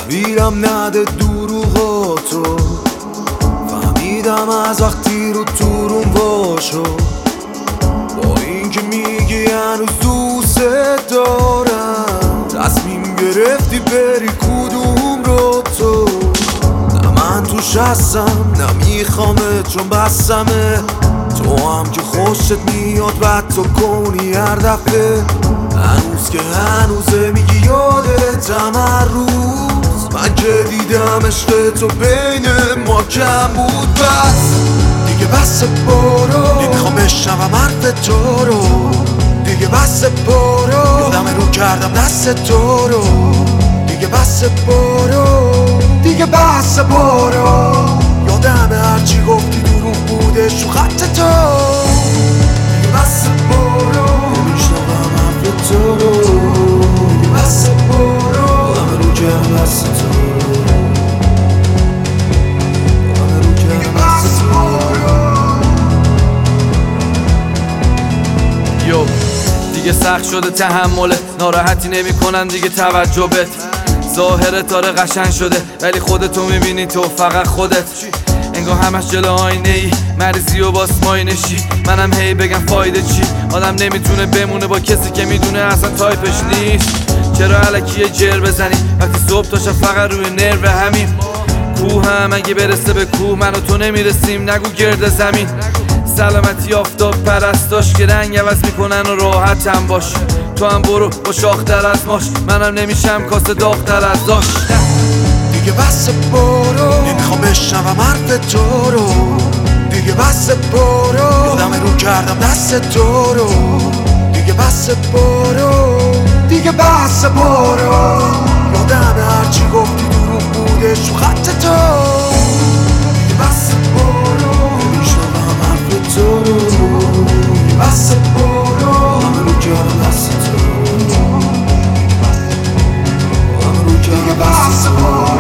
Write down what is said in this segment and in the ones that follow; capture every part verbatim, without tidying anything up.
تحویلم نده دروغاتو، فهمیدم از وقتی رو تو روم باشو، با اینکه میگی هنوز دوست دارم، تصمیم گرفتی بری کدوم رو تو. نه من توش هستم نه میخوامه چون بسمه، تو هم که خوشت میاد بعد تو کنی هر دفعه. هنوز که هنوزه میگی یادتم هر روز، من که دیدم عشق تو بین ما کم بود. بس دیگه بس برو، نمیخوام بشنوم حرف تو رو. دیگه بس برو، یادم رو کردم دست تو رو. دیگه بس برو، دیگه بس برو، یادم هرچی گفتی دروغ بودش رو خط تو. دیگه بس برو، نمیشنوم حرف تو رو. دیگه بس برو، یادم رو کردم دست تو رو. یادم رو کردم دست تو رو. یو دیگه سخت شده تحمله، ناراحتی نمی کنن دیگه توجه بت. ظاهرت داره قشنگ شده ولی خودتو میبینی تو فقط خودت. انگار همش جلو آینه ای، مریضی و باس ماینشی. منم هی بگم فایده چی، آدم نمیتونه بمونه با کسی که میدونه اصلا تایپش نیست. چرا الکی جر بزنی وقتی صبح تا شب فقط روی نرو همین. کوه هم اگه برسه به کوه من و تو نمیرسیم، نگو گرد زمین. سلامتی آفتاب پرستاش که رنگ عوض میکنن و راحت هم باش. تو هم برو با شاختر از ماش، منم نمیشم کاسه داغتر از داش. دیگه بس برو، نمیخوام بشنوم حرف تو رو. دیگه بس برو، یادم رو کردم دست تو رو. دیگه بس برو، دیگه بس برو، یادم هرچی گفتی دروغ بودش رو خط تو. دیگه بس برو، نمیشنوم حرف تو رو. دیگه بس برو، یادم رو کردم دست تو رو. یادم رو کردم دست تو رو.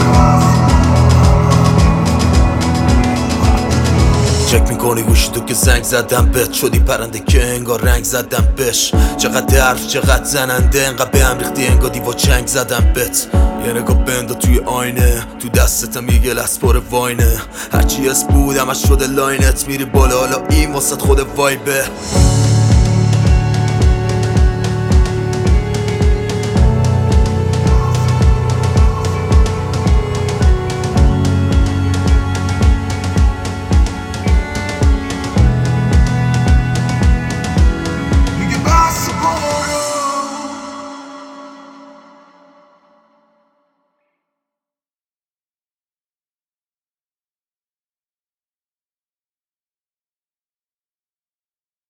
چک میکنی گوشی تو که زنگ زدم بهت، شدی پرنده که انگار رنگ زدم بهش. چقدر حرف چقدر زننده، انقدر به هم ریختی انگار دیوا چنگ زدم بهت. یه نگاه بندا توی آینه، تو دستتم یه گلس پر واینه. هرچی اس بودم از شده لاینت، میری بالا حالا این واسط خود وایبه.